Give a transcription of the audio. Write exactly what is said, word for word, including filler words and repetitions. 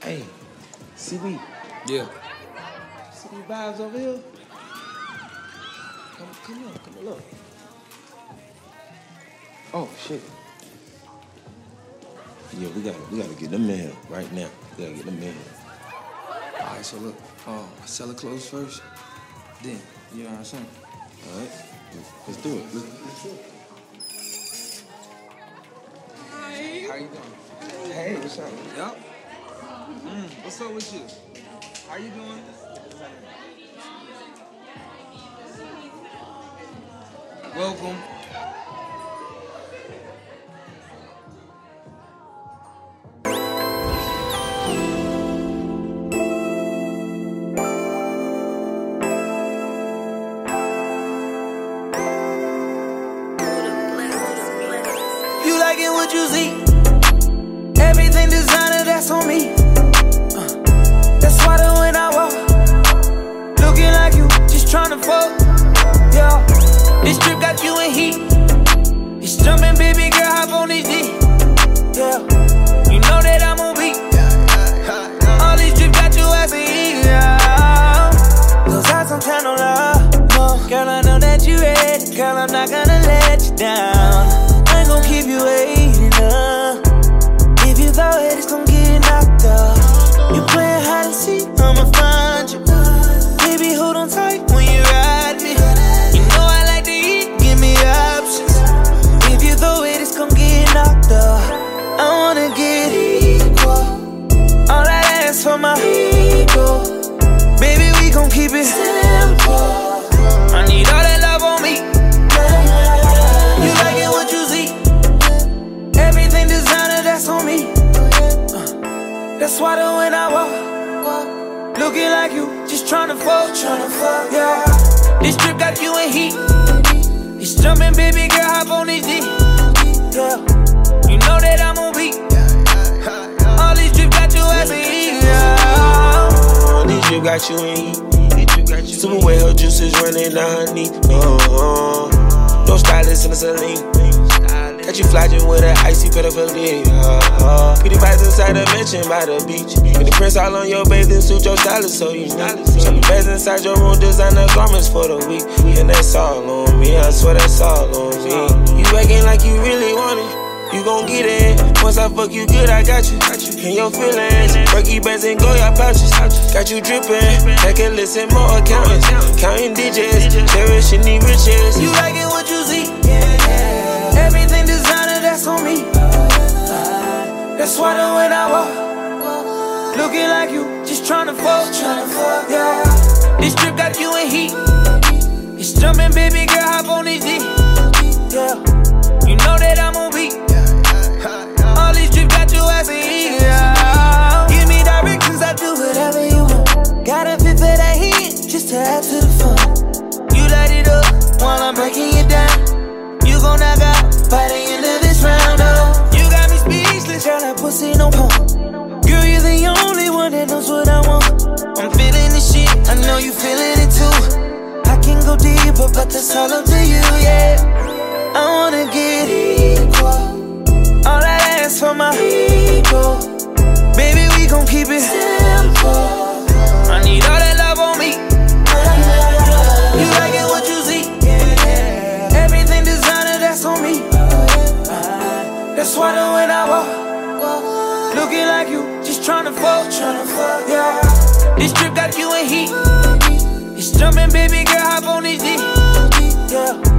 Hey, C B. Yeah. See these vibes over here? Come, come on, come on, look. Oh shit. Yeah, we gotta, we gotta get them in here right now. We gotta get them in here. All right, so look, uh, sell the clothes first, then, you know what I'm saying? All right, let's do it. Let's, let's do it. Hi. How you doing? Hey, what's up? Yup. Mm, what's up with you? How you doing? Welcome. You liking what you see? Everything designer, that's on me. Uh, that's why the when I walk, looking like you, just tryna fuck. Yeah, this trip got you in heat. It's jumping, baby girl, hop on this D. Yeah, you know that I'm on beat. All these trips got you as a heat. Yeah, those eyes don't tell no love. No, girl, I know that you ready. Girl, I'm not gonna let you down. I ain't gon' keep you waiting up. If you throw it, it's gon' get knocked up. You playin' hide and seek, I'ma find you. Baby, hold on tight when you ride me. You know I like to eat, give me options. If you throw it, it's gon' get knocked up. I wanna get equal. All that ass for my ego. Baby, we gon' keep it simple. I need all that love on me. You like it what you see? Everything designer, that's on me. Uh, that's why the when I walk, looking like you, just tryna fuck, tryna fuck. Yeah, this trip got you in heat. It's jumping, baby girl, hop on this D. Yeah, you know that I'm on beat. All these trips got you as a heat. Yeah, these trips got you in heat. Super wet, her juices running down her knee. Oh, oh. No stylist in the saline. Got you flogging with an icy pedophilia. Uh, uh. Pretty vibes inside the mansion by the beach. With the prints all on your bathing suit, your stylist, so you know. So the beds inside your room, designer garments for the week. And that's all on me, I swear that's all on me. You acting like you really want it. You gon' get it. Once I fuck you good, I got you. In your feelings, Berkey bands and Goya pouches. Got you drippin', take a listen, more accountants. Counting digits, cherishing the riches. You like it what you see? Everything designer, that's on me. That's why the when I walk, looking like you, just tryna fuck. Yeah, this trip got you in heat. It's jumping, baby girl, hop on this D. Yeah, you know that I'm on beat. All these trips got you as a heat. Yeah, give me directions, I do whatever you want. Got a fit for that heat, just to add to the fun. You light it up while I'm breaking it down. You gon' knock out by the end of this round. Oh, you got me speechless, girl, that pussy no pump. Girl, you're the only one that knows what I want. I'm feeling this shit, I know you feeling it too. I can go deeper, but that's all up to you, yeah. I wanna get equal. All that ass for my ego. Baby, we gon' keep it simple. I need all that love on me. You like it what you see? Everything designer, that's on me. That's why the when I walk, looking like you, just tryna fuck. Yeah, this trip got you in heat. It's jumping, baby girl, hop on this D. Yeah.